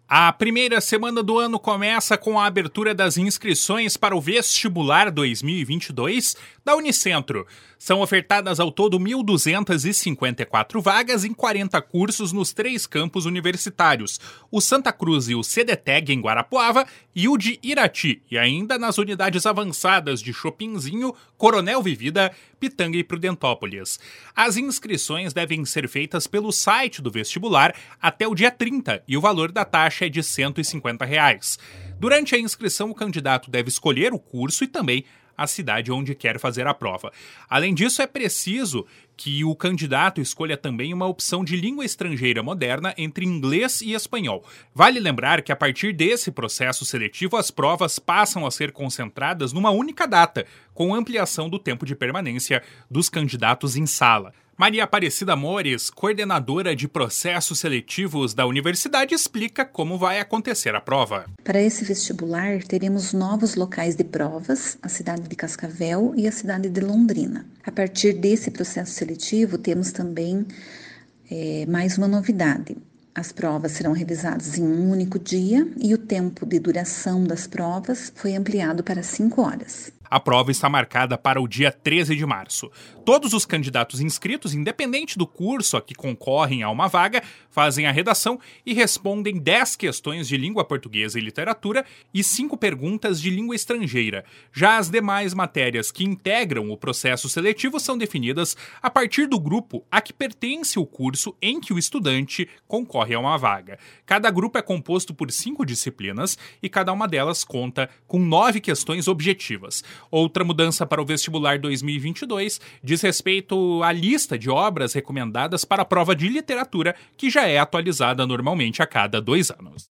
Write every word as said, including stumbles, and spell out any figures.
A primeira semana do ano começa com a abertura das inscrições para o Vestibular dois mil e vinte e dois da Unicentro. São ofertadas ao todo mil duzentas e cinquenta e quatro vagas em quarenta cursos nos três campos universitários, o Santa Cruz e o CDTEG em Guarapuava e o de Irati, e ainda nas unidades avançadas de Chopinzinho, Coronel Vivida, Pitanga e Prudentópolis. As inscrições devem ser feitas pelo site do vestibular até o dia trinta e o valor da taxa é de cento e cinquenta reais. Durante a inscrição, o candidato deve escolher o curso e também a cidade onde quer fazer a prova. Além disso, é preciso que o candidato escolha também uma opção de língua estrangeira moderna entre inglês e espanhol. Vale lembrar que a partir desse processo seletivo, as provas passam a ser concentradas numa única data, com ampliação do tempo de permanência dos candidatos em sala. Maria Aparecida Mores, coordenadora de processos seletivos da universidade, explica como vai acontecer a prova. Para esse vestibular, teremos novos locais de provas, a cidade de Cascavel e a cidade de Londrina. A partir desse processo seletivo, temos também é, mais uma novidade. As provas serão realizadas em um único dia e o tempo de duração das provas foi ampliado para cinco horas. A prova está marcada para o dia treze de março. Todos os candidatos inscritos, independente do curso a que concorrem a uma vaga, fazem a redação e respondem dez questões de língua portuguesa e literatura e cinco perguntas de língua estrangeira. Já as demais matérias que integram o processo seletivo são definidas a partir do grupo a que pertence o curso em que o estudante concorre a uma vaga. Cada grupo é composto por cinco disciplinas e cada uma delas conta com nove questões objetivas. Outra mudança para o vestibular dois mil e vinte e dois diz respeito à lista de obras recomendadas para a prova de literatura, que já é atualizada normalmente a cada dois anos.